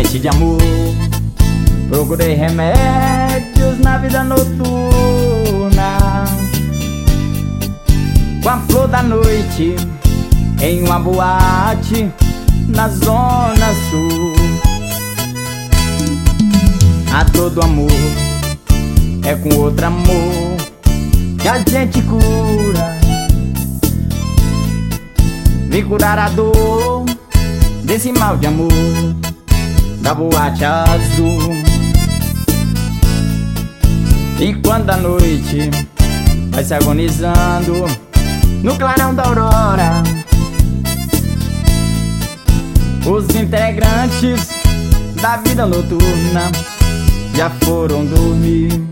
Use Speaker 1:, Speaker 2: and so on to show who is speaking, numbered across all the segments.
Speaker 1: doente de amor. Procurei remédios na vida noturna, com a flor da noite em uma boate na zona sul. A todo amor é com outro amor que a gente cura. Vem curar a dor desse mal de amor da boate azul. E quando a noite vai se agonizando no clarão da aurora, os integrantes da vida noturna já foram dormir.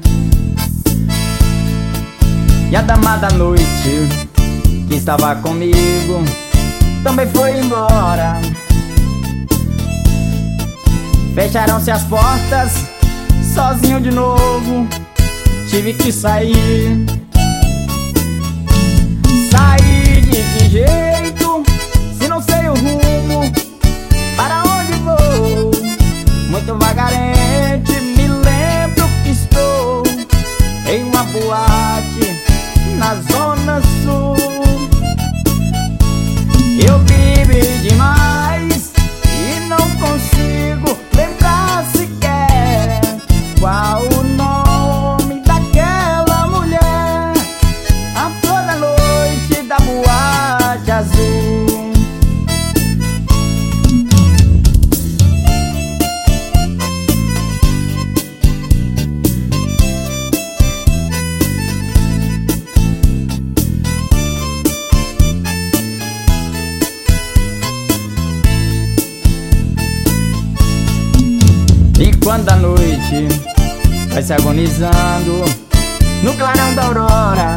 Speaker 1: E a dama da noite que estava comigo também foi embora. Fecharam-se as portas, sozinho de novo tive que sair. Sair de que jeito, se não sei o rumo, para onde vou? Muito vagarente, me lembro que estou em uma boate na zona sul. Eu bebi demais e não consigo lembrar sequer qual o nome daquela mulher, a flor da noite da boate azul. E quando a noite vai se agonizando no clarão da aurora,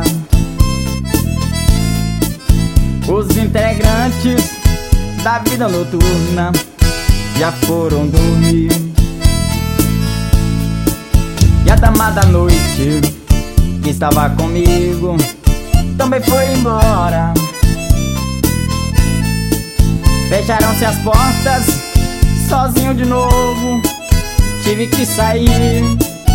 Speaker 1: os integrantes da vida noturna já foram dormir. E a dama da noite que estava comigo também foi embora. Fecharam-se as portas, sozinho de novo tive que sair.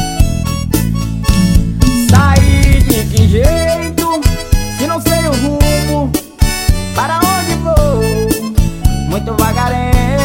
Speaker 1: Sair de que jeito, se não sei o rumo, para onde vou? Muito vagarento,